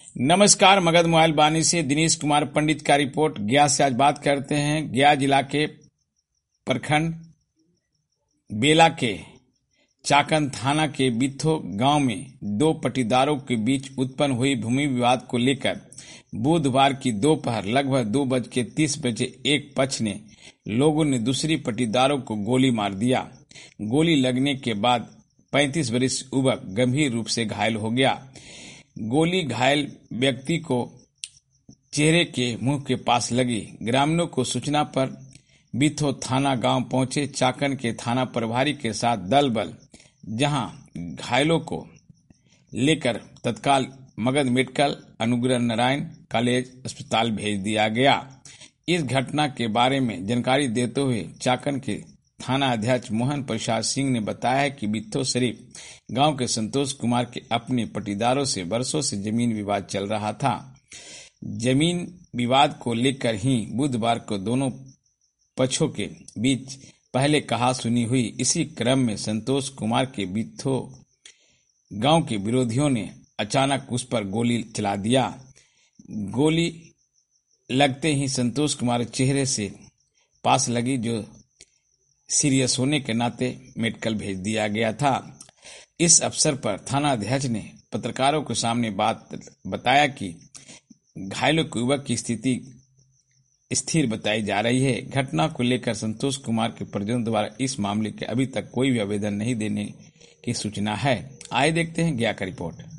नमस्कार, मगध मोबाइल बानी से दिनेश कुमार पंडित का रिपोर्ट। गया से आज बात करते हैं। गया जिला के प्रखंड बेला के चाकन थाना के बिथो गांव में दो पट्टीदारों के बीच उत्पन्न हुई भूमि विवाद को लेकर बुधवार की दोपहर लगभग 2:30 एक पक्ष ने लोगों ने दूसरी पट्टीदारों को गोली मार दिया। गोली लगने के बाद 35 वर्षीय युवक गंभीर रूप से घायल हो गया। गोली घायल व्यक्ति को चेहरे के मुंह के पास लगी। ग्रामीणों को सूचना पर बिथो थाना गांव पहुंचे चाकन के थाना प्रभारी के साथ दल बल, जहां घायलों को लेकर तत्काल मगध मेडिकल अनुग्रह नारायण कॉलेज अस्पताल भेज दिया गया। इस घटना के बारे में जानकारी देते हुए चाकन के थाना अध्यक्ष मोहन प्रसाद सिंह ने बताया कि बिथो शरीफ गांव के संतोष कुमार के अपने पट्टीदारों से वर्षों से जमीन विवाद चल रहा था। जमीन विवाद को लेकर ही बुधवार को दोनों पक्षों के बीच पहले कहा सुनी हुई। इसी क्रम में संतोष कुमार के बिथो गांव के विरोधियों ने अचानक उस पर गोली चला दिया। गोली लगते ही संतोष कुमार चेहरे से पास लगी, जो सीरियस होने के नाते मेडिकल भेज दिया गया था। इस अवसर पर थाना अध्यक्ष ने पत्रकारों के सामने बात बताया कि घायलों युवक की स्थिति स्थिर बताई जा रही है। घटना को लेकर संतोष कुमार के परिजनों द्वारा इस मामले के अभी तक कोई भी आवेदन नहीं देने की सूचना है। आइए देखते हैं गया का रिपोर्ट।